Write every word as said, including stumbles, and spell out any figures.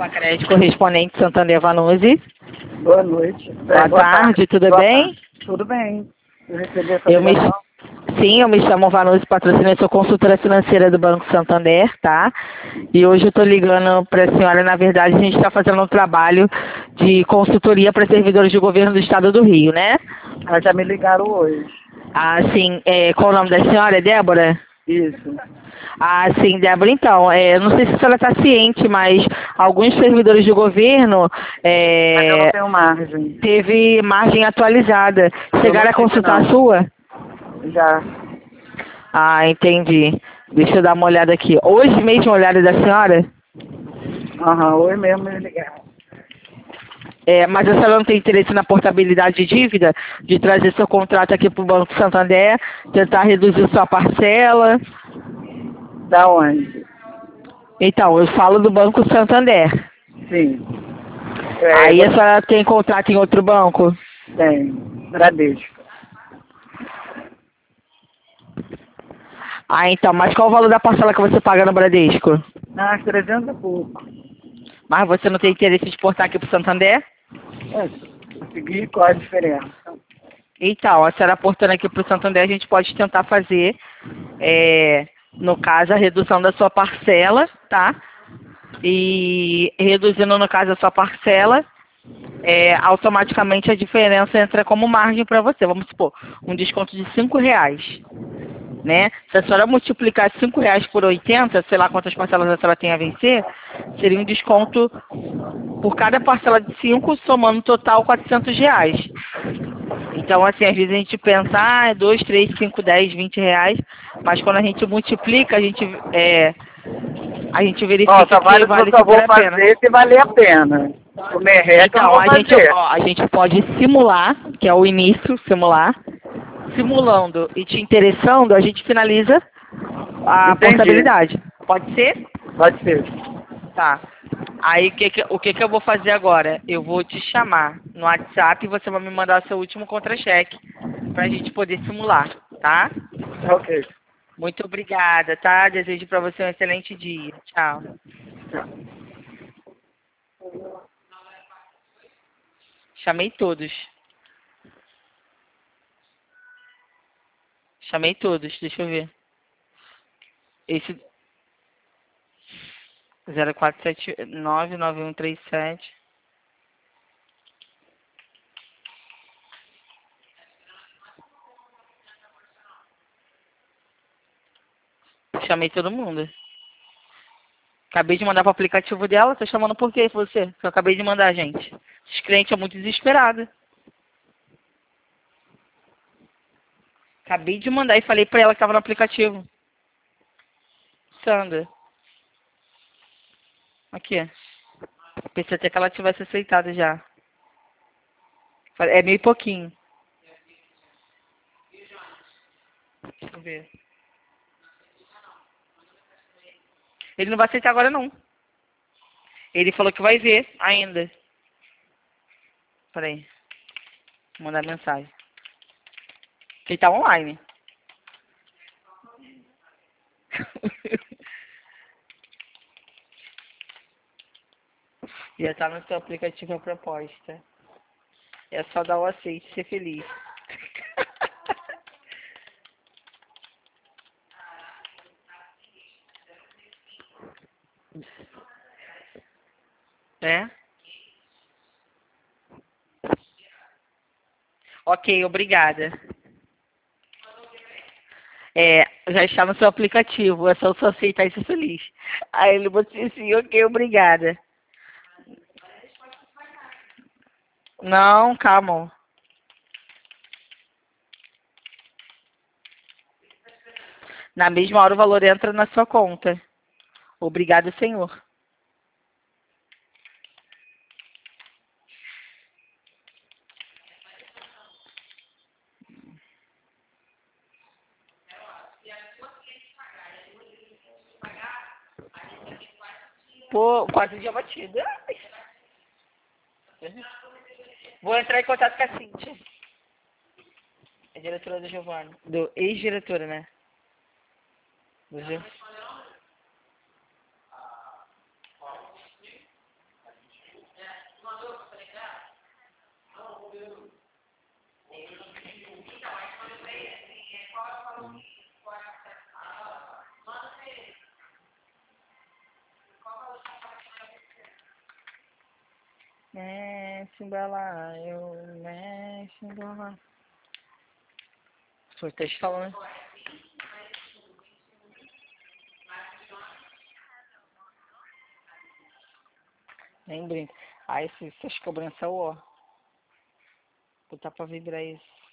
Pacrédito correspondente Santander Vanuzzi. Boa noite. Boa, É, boa tarde, tarde, tudo boa bem? tarde. Tudo bem. Eu recebi essa Eu me... ligação. Sim, eu me chamo Vanuzzi Patrocínio, sou consultora financeira do Banco Santander, tá? E hoje eu estou ligando para a senhora, na verdade, a gente está fazendo um trabalho de consultoria para servidores de governo do Estado do Rio, né? Ah, já me ligaram hoje. Ah, sim, é, qual o nome da senhora? É Débora? Isso. Ah, sim, Débora, então, é, não sei se a senhora está ciente, mas alguns servidores de governo Mas eu não é, tenho margem. teve margem atualizada. Eu Chegaram não a tive, consultar a não. sua? Já. Ah, entendi. Deixa eu dar uma olhada aqui. Hoje mesmo a olhada da senhora? Aham, hoje mesmo me ligaram. É, mas a senhora não tem interesse na portabilidade de dívida? De trazer seu contrato aqui para o Banco Santander, tentar reduzir sua parcela? Da onde? Então, eu falo do Banco Santander. Sim. É, Aí a você senhora tem contrato em outro banco? tem. Bradesco. Ah, então, mas qual o valor da parcela que você paga no Bradesco? Ah, trezentos e pouco. Mas você não tem interesse de exportar aqui para o Santander? É, consegui, qual a diferença? Então, a senhora aportando aqui para o Santander, a gente pode tentar fazer, é, no caso, a redução da sua parcela, tá? E reduzindo, no caso, a sua parcela, é, automaticamente a diferença entra como margem para você. Vamos supor, um desconto de cinco reais. Né? Se a senhora multiplicar cinco reais por oitenta, sei lá quantas parcelas a senhora tem a vencer, seria um desconto por cada parcela de cinco, somando no total quatrocentos reais. Então, assim, às vezes a gente pensa, ah, é dois, três, cinco, dez, vinte reais, mas quando a gente multiplica, a gente, é, a gente Ó, verifica só que vale, eu vale só vou super a pena. fazer se valer a pena. O merreca eu não Então, vou a gente, fazer. ó, a gente pode simular, que é o início, simular. Simulando e te interessando, a gente finaliza a Entendi. portabilidade. Pode ser? Pode ser. Tá. Aí o que que, o que que eu vou fazer agora? Eu vou te chamar no WhatsApp e você vai me mandar seu último contra-cheque pra gente poder simular, tá? Ok. Muito obrigada, tá? Desejo pra você um excelente dia. Tchau. Tchau. Chamei todos. Chamei todos, deixa eu ver. Esse zero quatro sete nove nove um três sete. Chamei todo mundo. Acabei de mandar pro aplicativo dela, tá chamando por quê você? Que eu acabei de mandar, gente. Esse cliente é muito desesperado. Acabei de mandar e falei pra ela que tava no aplicativo. Sandra. Aqui. Pensei até que ela tivesse aceitado já. Falei, é meio pouquinho. Deixa eu ver. Ele não vai aceitar agora não. Ele falou que vai ver ainda. Peraí. Vou mandar mensagem. Ele tá online. Já tá no seu aplicativo a proposta. É só dar o aceite e ser feliz. Né? Ok, obrigada. É, já está no seu aplicativo, é só você aceitar e ser feliz. Aí ele botou assim, ok, obrigada. Não, calma. Na mesma hora o valor entra na sua conta. Obrigado, senhor. Pô, quase dia batido. Ai. Vou entrar em contato com a Cíntia. É diretora do Giovanni. Do ex-diretora, né? Do Gio- Mexe, balaio, mexe, balaio. Foi o texto falando. Nem brinca. Aí, se essas cobranças, ó. Botar pra vibrar isso.